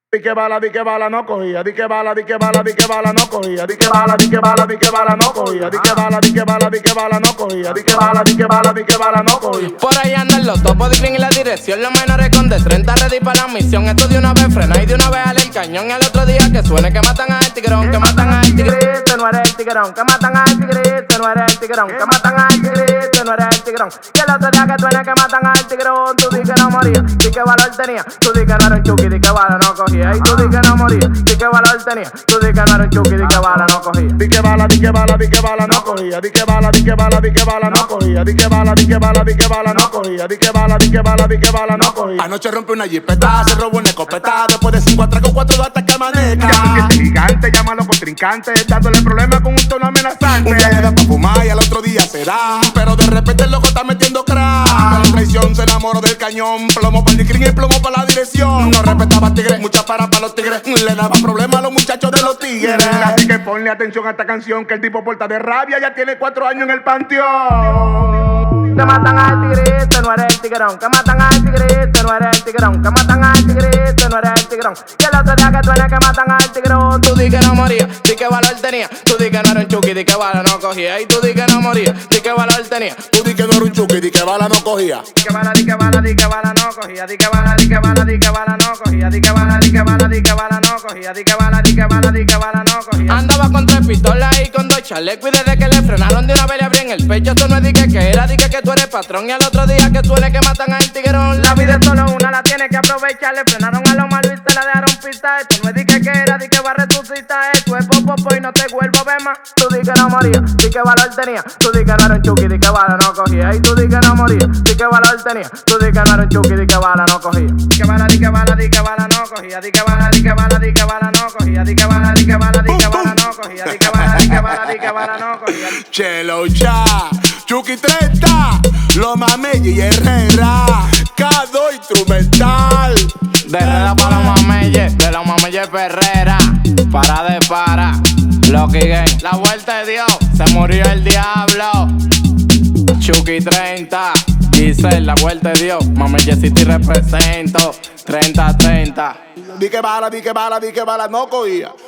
Di que bala no cogía, di que bala no cogía, di que bala no cogía, di que bala no cogía, di que bala no cogía. Por ahí andan los topos, dicen en la dirección, los menores con de 30 ready para la misión. Esto de una vez frena y de una vez ale el cañón. Y al otro día que suene que matan al tigrón, que matan al tigrón. Este no eres el tigrón, que matan al tigre, este no eres el tigrón, que matan al tigre, este no eres el tigrón. Y el otro día que suene que matan al tigrón, tú di que no moría, di que valor tenía, tú di que no era un chuki, di que bala no cogía. Y tú di que no moría, di que valor tenía, tú di que no era un chuki, di que bala no cogía. Di que bala no cogía, di que bala no cogía, di que bala no cogía, di que bala no cogía. Anoche rompe una jipeta, se robó una escopeta. Después de 5 atracos, 4 ataques a maneca. Ya este gigante, llama a los contrincantes, dándole problemas con un tono amenazante. Un día le da pa' fumar y al otro día se da. Pero de repente el loco está metiendo crack. Con la traición se enamoró del cañón. Plomo para el nicrin y plomo para la dirección. No respetaba tigres, mucha para los tigres. Le daba problemas a los muchachos de los tigres. Así que ponle atención a esta canción, que el tipo porta de rabia, ya tiene 4 años en el panteón. Que matan al tigre, este no eres el tigrón, que matan al tigre, este no eres el tigrón, que matan al tigre, este no eres el tigrón. Y el otro día que suene que matan al tigrón, Tú di que no moría, di que valor tenía. Tú di que no era un chuki, di que bala no cogía. Y tú di que no moría, di que valor tenía. Tú di que no era un chuki, di que bala no cogía. di que bala no cogía, di que bala no cogía, di que bala no cogía, di que bala no cogía. Andaba con 3 pistolas y con 2 chalecos. Y desde que le frenaron de una vez le abrían el pecho. Tú no es di que era, di que tú eres patrón. Y al otro día que suene que matan al tigrón. La vida es solo una, la tienes que aprovechar. Le frenaron a los malos y se la dejaron pisar. Esto no es di que era, di que va a resucitar. Esto es popo y no te vuelvo a ver más. Tú di que no moría, di que valor tenía. Tú di que no era un chuki, di que bala no cogía. Y tú di que no moría, di que valor tenía. Tú di que no era un chuki, di que bala no cogía. Di que bala no cogía, di que bala no cogía, di que bala no cogía, di que bala no cogía. Chelo ya, Chucky 30, Lo Mamey y Herrera, Cado instrumental. De Herrera para los mameyes, de los mameyes Ferrera. Para, Lucky Gang. La vuelta de Dios, se murió el diablo. Chucky 30, dice la vuelta de Dios. Mameye City represento, 30-30. Di que bala no cogía.